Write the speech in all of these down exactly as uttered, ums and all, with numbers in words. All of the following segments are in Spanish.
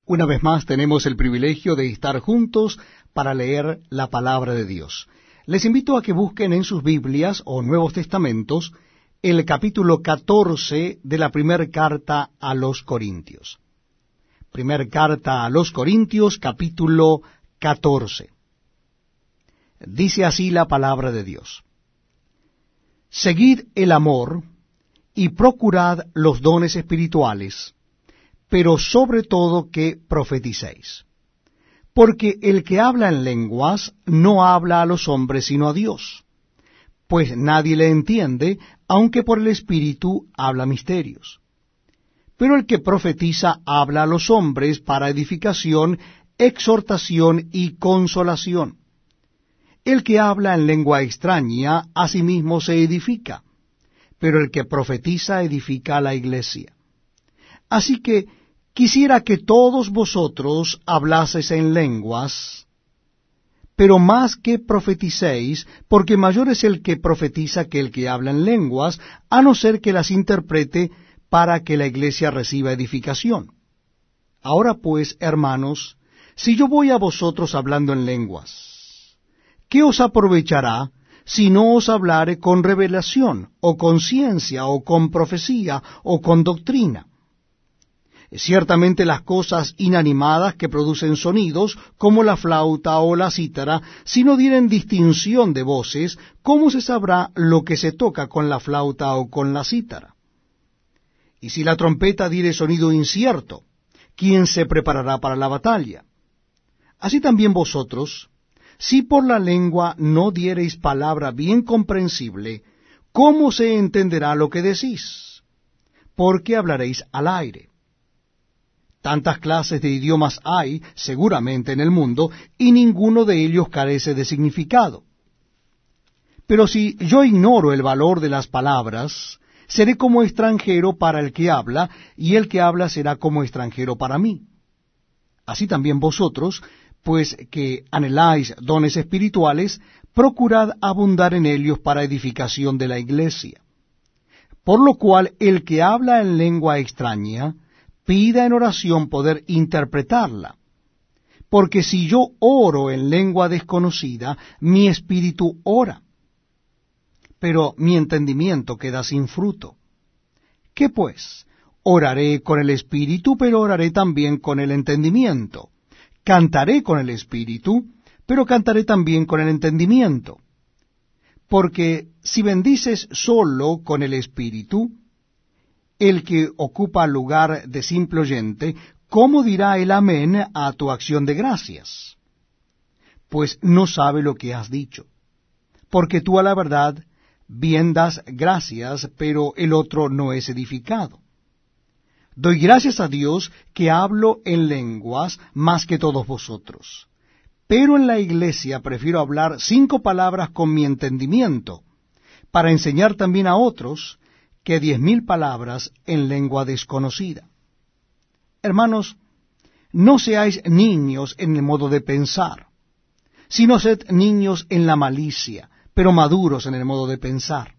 Una vez más tenemos el privilegio de estar juntos para leer la palabra de Dios. Les invito a que busquen en sus Biblias o Nuevos Testamentos el capítulo catorce de la primera carta a los Corintios. Primer carta a los Corintios, capítulo catorce. Dice así la palabra de Dios: Seguid el amor y procurad los dones espirituales, pero sobre todo que profeticéis. Porque el que habla en lenguas no habla a los hombres sino a Dios, pues nadie le entiende, aunque por el Espíritu habla misterios. Pero el que profetiza habla a los hombres para edificación, exhortación y consolación. El que habla en lengua extraña a sí mismo se edifica, pero el que profetiza edifica a la iglesia. Así que quisiera que todos vosotros hablaseis en lenguas, pero más que profeticéis, porque mayor es el que profetiza que el que habla en lenguas, a no ser que las interprete para que la iglesia reciba edificación. Ahora pues, hermanos, si yo voy a vosotros hablando en lenguas, ¿qué os aprovechará si no os hablare con revelación, o con ciencia, o con profecía, o con doctrina? Ciertamente las cosas inanimadas que producen sonidos, como la flauta o la cítara, si no dieren distinción de voces, ¿cómo se sabrá lo que se toca con la flauta o con la cítara? Y si la trompeta diere sonido incierto, ¿quién se preparará para la batalla? Así también vosotros, si por la lengua no diereis palabra bien comprensible, ¿cómo se entenderá lo que decís? Porque hablaréis al aire. Tantas clases de idiomas hay, seguramente, en el mundo, y ninguno de ellos carece de significado. Pero si yo ignoro el valor de las palabras, seré como extranjero para el que habla, y el que habla será como extranjero para mí. Así también vosotros, pues que anheláis dones espirituales, procurad abundar en ellos para edificación de la iglesia. Por lo cual el que habla en lengua extraña, pida en oración poder interpretarla. Porque si yo oro en lengua desconocida, mi espíritu ora, pero mi entendimiento queda sin fruto. ¿Qué pues? Oraré con el espíritu, pero oraré también con el entendimiento. Cantaré con el espíritu, pero cantaré también con el entendimiento. Porque si bendices solo con el espíritu, el que ocupa lugar de simple oyente, ¿cómo dirá el amén a tu acción de gracias? Pues no sabe lo que has dicho. Porque tú a la verdad bien das gracias, pero el otro no es edificado. Doy gracias a Dios que hablo en lenguas más que todos vosotros. Pero en la iglesia prefiero hablar cinco palabras con mi entendimiento, para enseñar también a otros, que diez mil palabras en lengua desconocida. Hermanos, no seáis niños en el modo de pensar, sino sed niños en la malicia, pero maduros en el modo de pensar.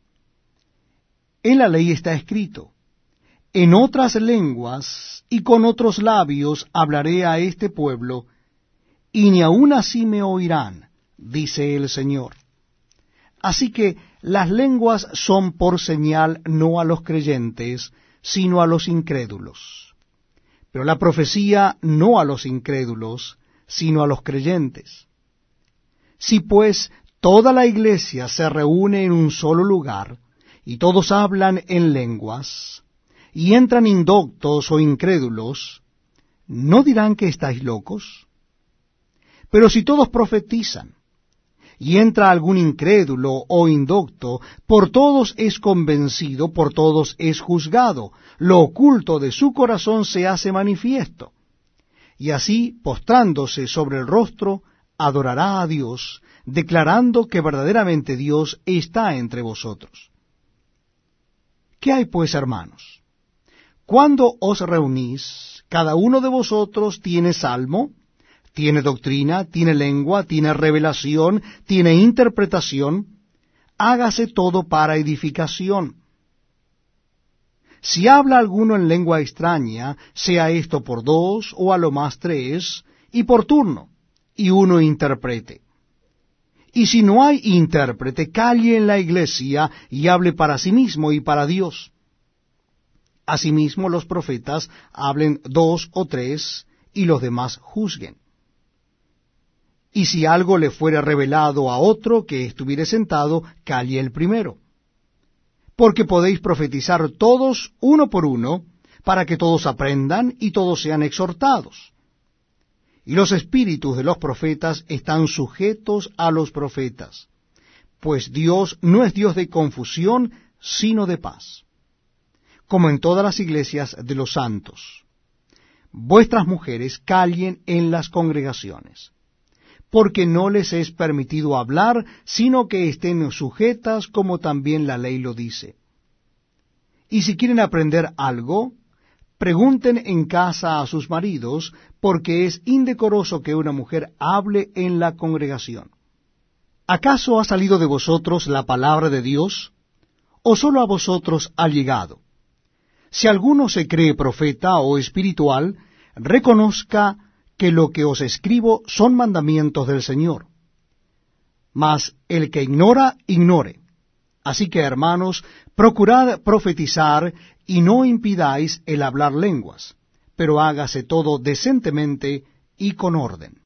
En la ley está escrito: en otras lenguas y con otros labios hablaré a este pueblo, y ni aun así me oirán, dice el Señor. Así que las lenguas son por señal no a los creyentes, sino a los incrédulos. Pero la profecía no a los incrédulos, sino a los creyentes. Si pues toda la iglesia se reúne en un solo lugar, y todos hablan en lenguas, y entran indoctos o incrédulos, ¿no dirán que estáis locos? Pero si todos profetizan, y entra algún incrédulo o indocto, por todos es convencido, por todos es juzgado, lo oculto de su corazón se hace manifiesto. Y así, postrándose sobre el rostro, adorará a Dios, declarando que verdaderamente Dios está entre vosotros. ¿Qué hay pues, hermanos? Cuando os reunís, cada uno de vosotros tiene salmo, tiene doctrina, tiene lengua, tiene revelación, tiene interpretación, hágase todo para edificación. Si habla alguno en lengua extraña, sea esto por dos o a lo más tres, y por turno, y uno interprete. Y si no hay intérprete, calle en la iglesia y hable para sí mismo y para Dios. Asimismo los profetas hablen dos o tres, y los demás juzguen. Y si algo le fuere revelado a otro que estuviere sentado, calle el primero. Porque podéis profetizar todos uno por uno, para que todos aprendan y todos sean exhortados. Y los espíritus de los profetas están sujetos a los profetas, pues Dios no es Dios de confusión, sino de paz, como en todas las iglesias de los santos. Vuestras mujeres callen en las congregaciones, porque no les es permitido hablar, sino que estén sujetas, como también la ley lo dice. Y si quieren aprender algo, pregunten en casa a sus maridos, porque es indecoroso que una mujer hable en la congregación. ¿Acaso ha salido de vosotros la palabra de Dios, o sólo a vosotros ha llegado? Si alguno se cree profeta o espiritual, reconozca que lo que os escribo son mandamientos del Señor. Mas el que ignora, ignore. Así que, hermanos, procurad profetizar y no impidáis el hablar lenguas, pero hágase todo decentemente y con orden.